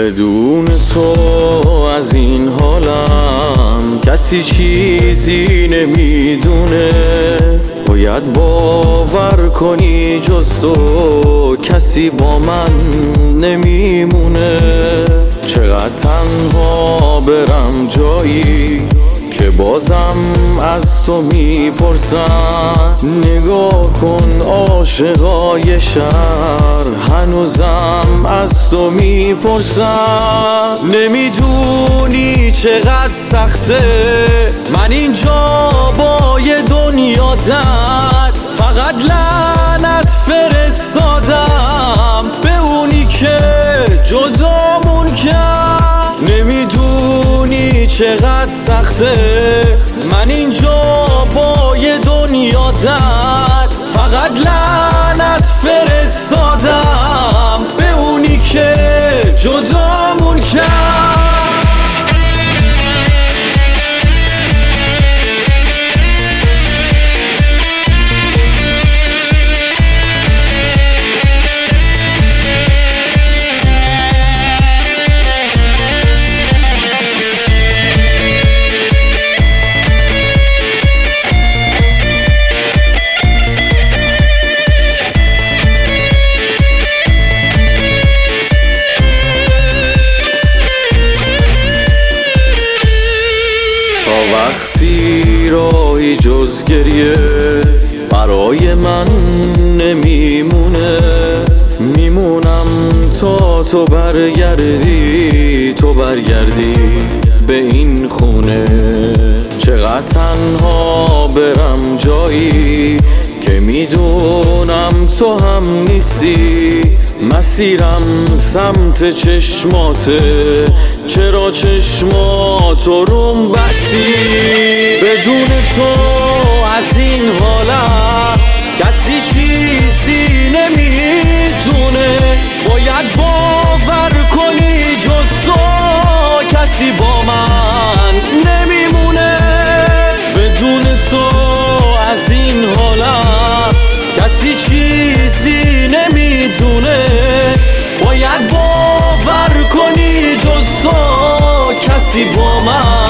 بدون تو از این حالم کسی چیزی نمیدونه. باید باور کنی جز تو کسی با من نمیمونه. چقدر تنها برم جایی که بازم از تو میپرسن. نگاه کن عاشقای شهر هنوزم از تو میپرسن. نمیدونی چقدر سخته من اینجا با یه دنیا درد. فقط لعنت فرستادم به اونی که جدامون کرد. نمیدونی چقدر سخته من اینجا با یه دنیا درد. فقط لعنت فرستادم به اونی که جدامون کرد. وقتی راهی جز گریه برای من نمیمونه. میمونم تا تو برگردی، تو برگردی به این خونه. چقدر تنها برم جایی که میدونم تو هم نیستی. مسیرم سمت چشماته، چرا چشماتو روم بستی؟ بدون تو از این حالم کسی چیزی نمیدونه. باید باور کنی جز تو کسی با من نمیمونه. بدون تو از این حالم کسی چیزی نمیدونه. باید باور کنی جز تو کسی با من